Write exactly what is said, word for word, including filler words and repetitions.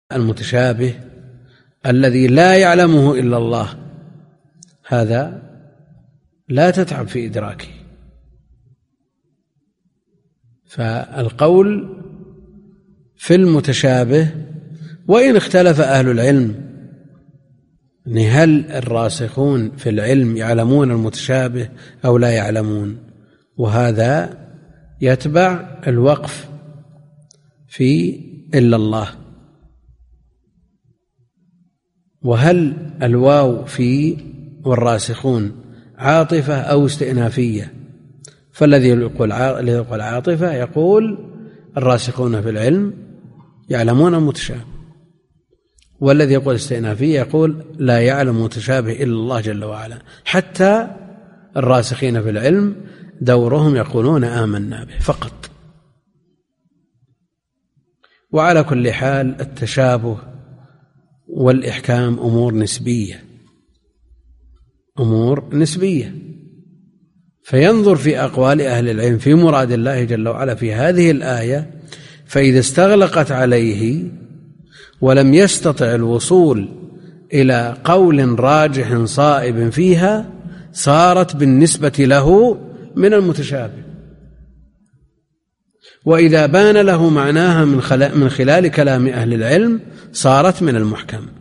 المتشابه الذي لا يعلمه إلا الله هذا لا تتعب في إدراكه. فالقول في المتشابه وإن اختلف أهل العلم هل الراسخون في العلم يعلمون المتشابه أو لا يعلمون، وهذا يتبع الوقف في إلا الله. وهل الواو في والراسخون عاطفة أو استئنافية؟ فالذي يقول عاطفة يقول الراسخون في العلم يعلمون المتشابه، والذي يقول استئنافية يقول لا يعلم متشابه إلا الله جل وعلا. حتى الراسخين في العلم دورهم يقولون آمنا به فقط. وعلى كل حال التشابه والإحكام أمور نسبية، أمور نسبية، فينظر في أقوال أهل العلم في مراد الله جل وعلا في هذه الآية، فإذا استغلقت عليه ولم يستطع الوصول إلى قول راجح صائب فيها صارت بالنسبة له من المتشابه، وإذا بان له معناها من خلال كلام أهل العلم صارت من المحكم.